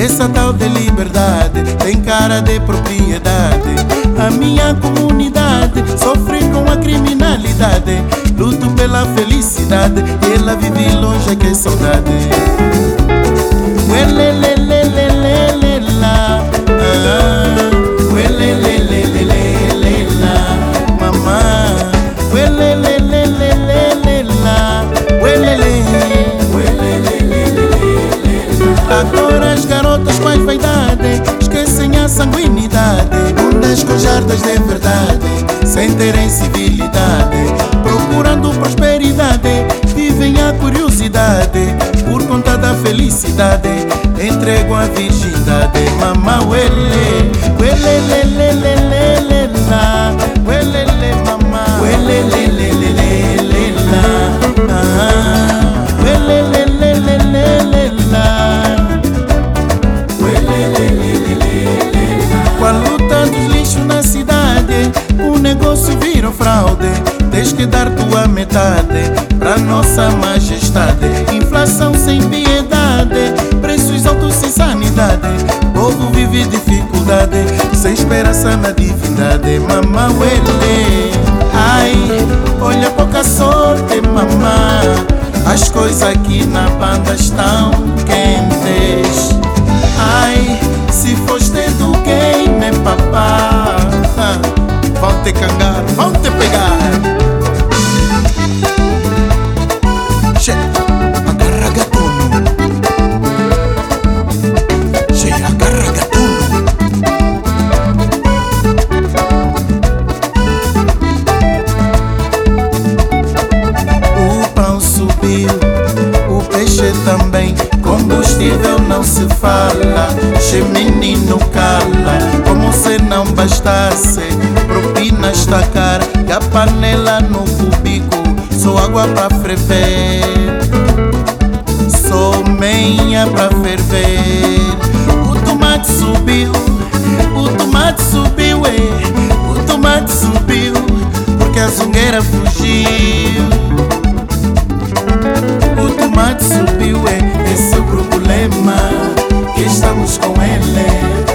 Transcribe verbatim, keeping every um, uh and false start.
Essa tal de liberdade tem cara de propriedade. A minha comunidade sofre com a criminalidade. Luto pela felicidade e ela vive longe, que saudade. Uelelelelelelela, ah, uelelelelelelela, mamã. Uelelelelelelela, uelele, uelelelelelelela. Agora as garotas com as vaidade esquecem a sanguinidade. Bundas com jardas de verdade, sem terem civilidade, procurando prosperidade, vivem a curiosidade. Por conta da felicidade, entregam a virgindade. Mamá, uele, uelelelelelela, uelele, mamá, uelelelelelela, ah, uelelelelelela, uelelelelelela. Com a luta dos lixos na cidade, o negócio vira fraude. Tens que dar tua metade pra nossa majestade. Inflação sem piedade, preços altos sem sanidade. Povo vive dificuldade, sem esperança na divindade. Mamá, uele, ai, olha pouca sorte, mamá. As coisas aqui na banda estão quentes. Ai, se foste do game, papá, vão te cangar, vão te pegar. Che, agarra gatuno. Che, agarra gatuno. O pão subiu, o peixe também. Combustível não se fala, che menino cala. Como se não bastasse, propina está cara. E a panela no cubico, só água pra ferver, só menha pra ferver. O tomate subiu, o tomate subiu, é. O tomate subiu, porque a zungueira fugiu. O tomate subiu, é. Esse é o problema, que estamos com ele.